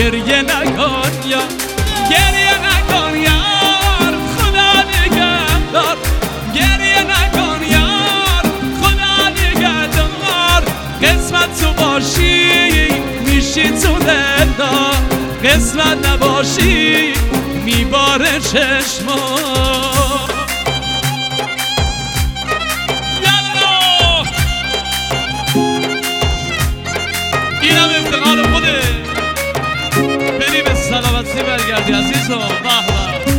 گریه نکن یار، گریه نکن یار، خدا نگهدار. گریه نکن یار، خدا نگهدار. قسمت تو باشی میشی تو دلدار، قسمت نباشی میباره چشما. اینم افتقار خوده، بری به سلامتی برگردی عزیزم. به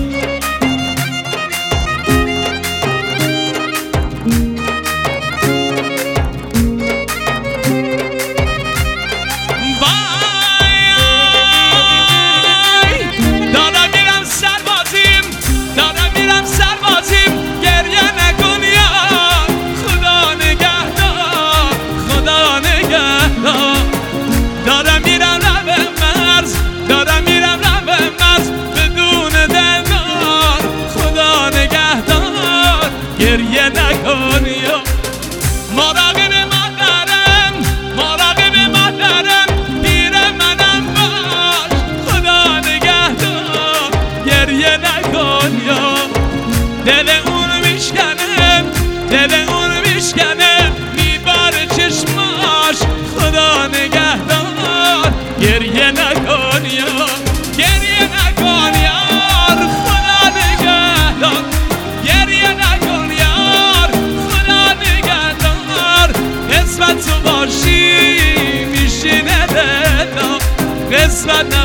گریه نکن یا مراقب مادرم، مراقب مادرم، پیر منم باش، خدا نگهدار. گریه نکن یا دل اون میشکنه، دل اون میشکنه، میباره چشماش، خدا نگهدار. گریه نکن یا گریه نکن یار، خدا نگهدار. گریه نکن یار، خدا نگهدار. قسمت تو باشی میشینه دلا، قسمت